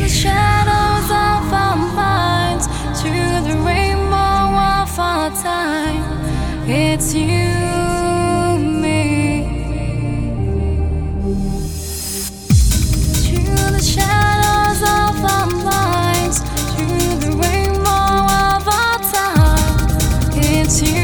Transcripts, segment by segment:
the shadows of our minds, through the rainbow of our time. It's you, me. Through the shadows of our minds, through the rainbow of our time. It's you.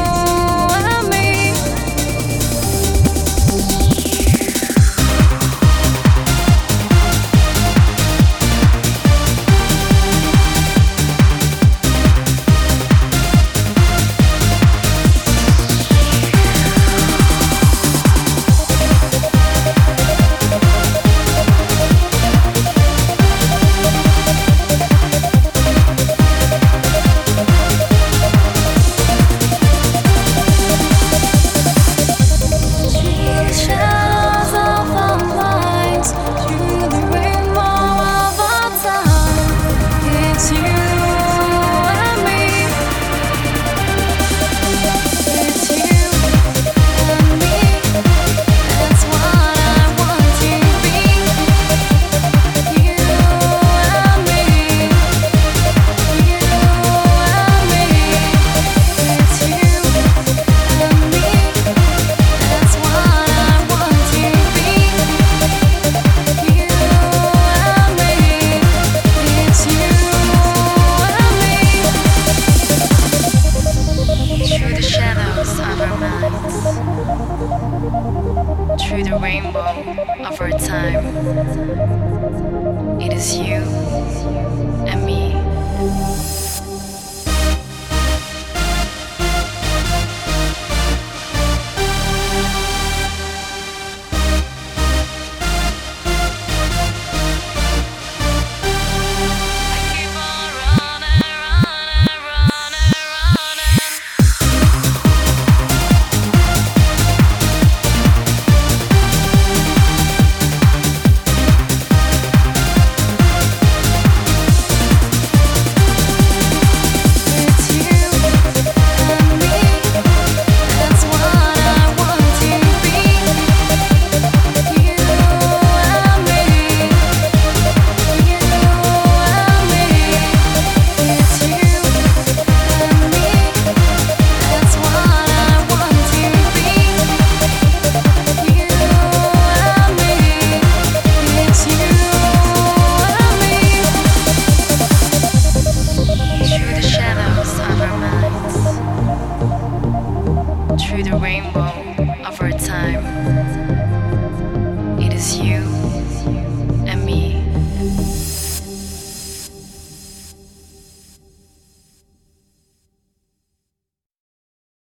Through the rainbow of our time, it is you and me.